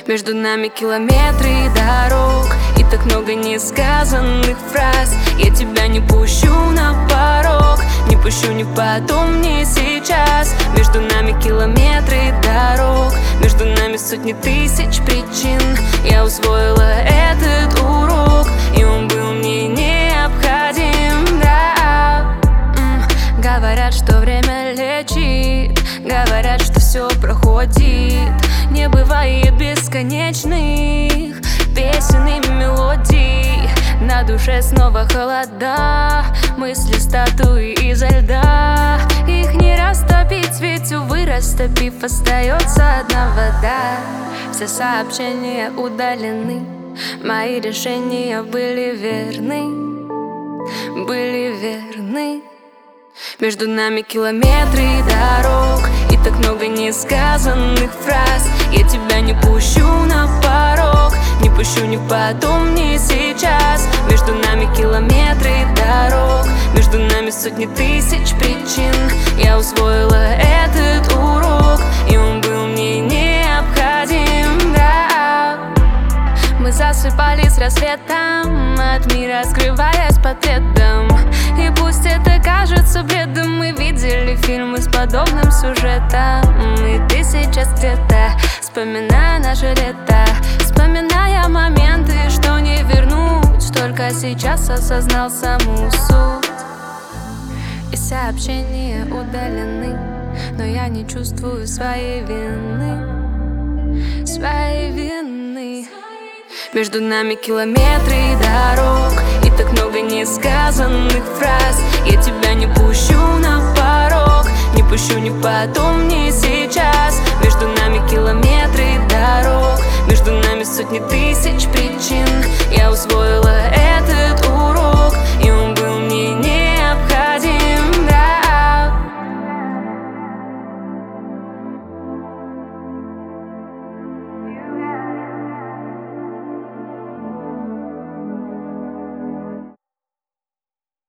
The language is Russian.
Между нами километры дорог и так много несказанных фраз. Я тебя не пущу на порог, не пущу ни потом, ни сейчас. Между нами километры дорог, между нами сотни тысяч причин. Я усвоила этот урок, и он был мне необходим, да. Говорят, что время лечит, говорят, что все проходит. Не бывает бесконечных песен и мелодий. На душе снова холода, мысли статуи изо льда. Их не растопить, ведь, увы, растопив, остается одна вода. Все сообщения удалены, мои решения были верны, были верны. Между нами километры дорог и так много несказанных фраз. Я тебя не пущу на порог, не пущу ни потом, ни сейчас. Между нами километры дорог, между нами сотни тысяч причин. Я усвоила этот урок, и он был мне необходим, да. Мы засыпали с рассветом, от мира скрываясь под пледом. И пусть это кажется бредом, мы видели фильмы с подобным сюжетом. И ты сейчас где-то, вспоминая наше лето, вспоминая моменты, что не вернуть. Только сейчас осознал саму суть. И сообщения удалены, но я не чувствую своей вины, своей вины. Между нами километры дорог и так много несказанных фраз. Я тебя не пущу на порог, не пущу ни потом, ни сейчас. Между нами километры дорог, между нами сотни тысяч причин.